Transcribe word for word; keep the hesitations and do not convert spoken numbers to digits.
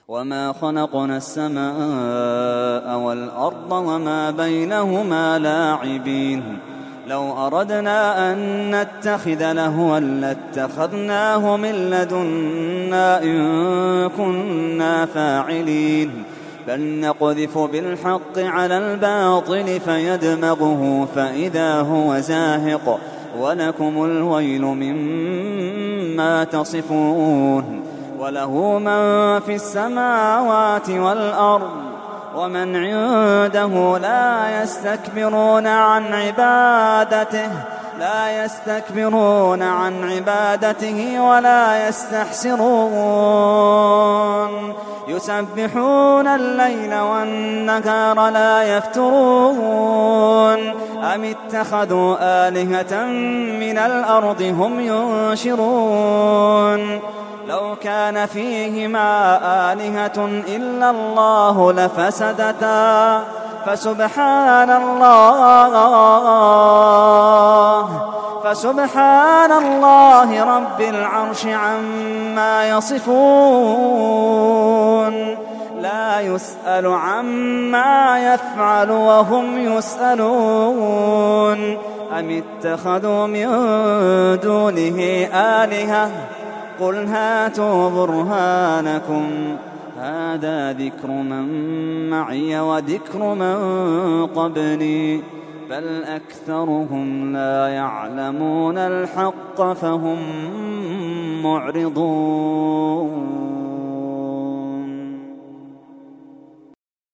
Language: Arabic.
وما خلقنا السماء والأرض وما بينهما لاعبين لو أردنا أن نتخذ لهوا لاتخذناه من لدنا إن كنا فاعلين بل نقذف بالحق على الباطل فيدمغه فإذا هو زاهق ولكم الويل مما تصفون وله من في السماوات والأرض ومن عنده لا يستكبرون عن عبادته لا يستكبرون عن عبادته ولا يستحسرون يسبحون الليل والنهار لا يفترون أم اتخذوا آلهة من الأرض هم ينشرون لو كان فيهما آلهة إلا الله لفسدتا فسبحان الله فسبحان الله رب العرش عما يصفون لا يسأل عما يفعل وهم يسألون أم اتخذوا من دونه آلهة قل هاتوا برهانكم هذا ذكر من معي وذكر من قبلي بل أكثرهم لا يعلمون الحق فهم معرضون.